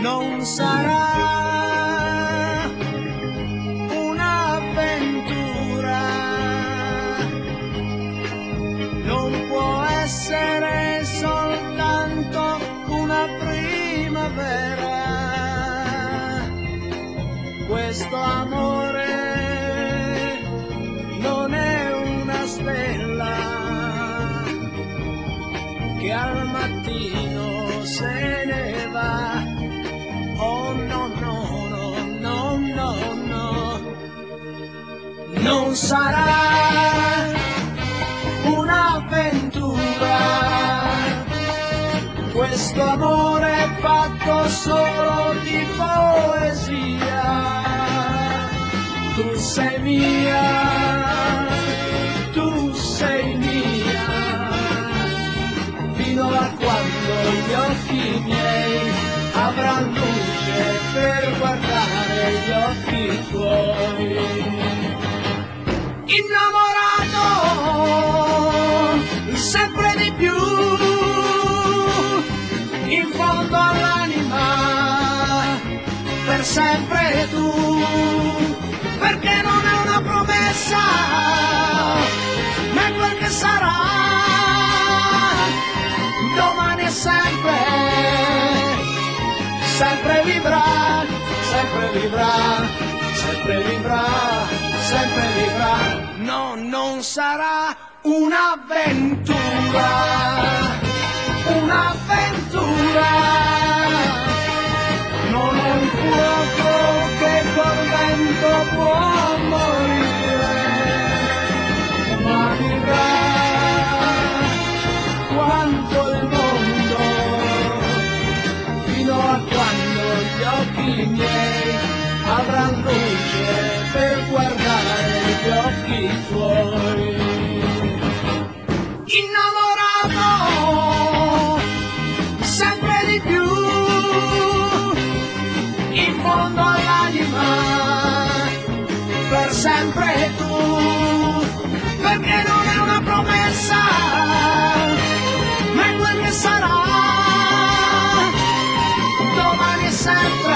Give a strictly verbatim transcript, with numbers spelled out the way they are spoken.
non sarà un'avventura, non può essere soltanto una primavera. Questo amore non è una stella che al mattino se ne va. Oh no, no, no, no, no, no. Non sarà un'avventura, questo amore è fatto solo di poesia. Tu sei mia, tu sei mia, fino a quando gli occhi miei avranno luce per guardare gli occhi tuoi. Innamorato sempre di più, in fondo all'anima, per sempre tu, perché non è una promessa, ma è quel che sarà, domani e sempre, sempre vivrà, sempre vivrà, sempre vivrà, sempre vivrà. No, non sarà un'avventura, un'avventura, non è un fuoco che col vento può morire, ma vivrà quanto il mondo, fino a quando gli occhi miei avranno luce per guardare gli occhi tuoi. Innamorato sempre di più, in fondo all'anima, per sempre tu, perché non è una promessa, ma è quel che sarà, domani e sempre,